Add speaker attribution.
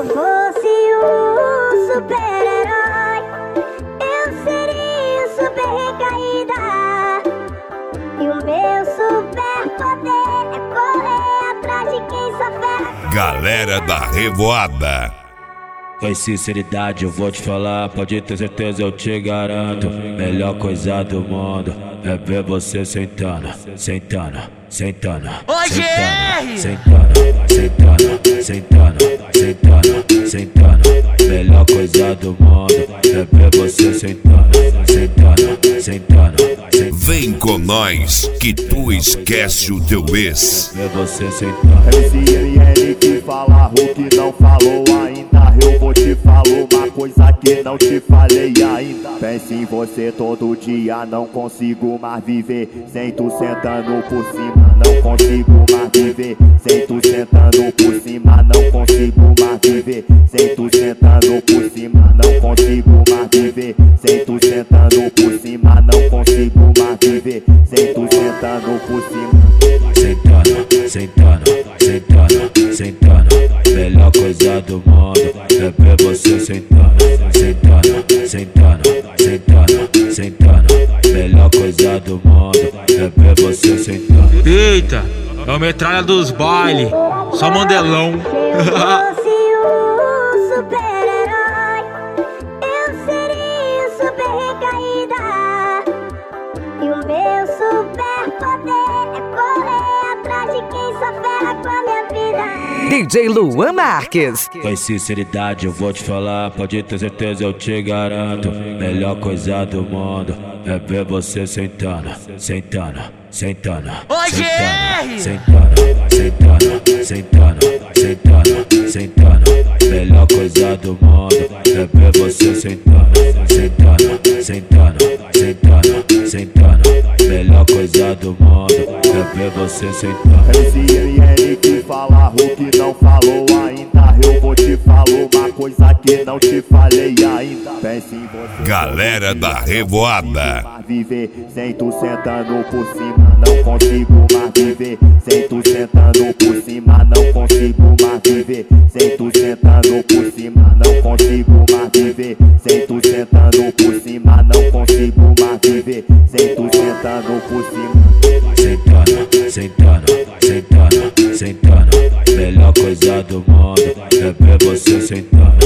Speaker 1: eu fosse um super-herói, eu seria super recaída. E o meu superpoder é correr atrás de quem sofre.
Speaker 2: Galera da Revoada.
Speaker 3: Com sinceridade eu vou te falar, pode ter certeza eu te garanto. Melhor coisa do mundo é ver você sentando, sentando, sentando, sentando, sentando, sentando, sentando, sentando. Melhor coisa do mundo é ver você sentando, sentando, sentando.
Speaker 2: Vem com nós que tu esquece o teu ex.
Speaker 3: Ver você sentando.
Speaker 4: MCNN que fala o que não falou ainda. Eu vou te falar uma coisa que não te falei ainda. Pense em você todo dia, não consigo mais viver sem tu sentando por cima. Não consigo mais viver sem tu sentando por cima. Não consigo mais viver sem tu sentando por cima. Não consigo mais viver sem tu sentando por cima. Não consigo mais viver sem tu sentando por cima.
Speaker 3: Sentando, sentando, sentando, sentando. Melhor coisa do mundo é ver você sentando, sentando, sentando, sentando, sentando. Melhor coisa do mundo é ver você sentando.
Speaker 5: Eita, é o metralha dos bailes, só mandelão.
Speaker 1: Se eu fosse um super-herói, eu seria super recaída. E o meu superpoder é correr atrás de quem sofre com a minha vida.
Speaker 6: DJ Luan Marques.
Speaker 3: Com sinceridade eu vou te falar, pode ter certeza eu te garanto. Melhor coisa do mundo é ver você sentando, sentando, sentando, sentando, sentando, sentando, sentando, sentando. Melhor coisa do mundo é ver você sentando, sentando, sentando, sentando, sentando. Melhor coisa do mundo é ver você sentando.
Speaker 4: MCNN que fala o que não falou ainda. Eu vou te falar uma coisa que não te falei ainda. Pense em você.
Speaker 2: Galera da Revoada.
Speaker 4: Viver sem tu sentando por cima. Não consigo mais viver sem tu sentando por cima. Não consigo mais viver sem tu sentando por cima. Não consigo mais viver sem tu sentando por cima. Não consigo mais viver sem tu sentando por cima.
Speaker 3: Sentando, sentando, sentando, sentando. Melhor coisa do mundo é ver você sentando,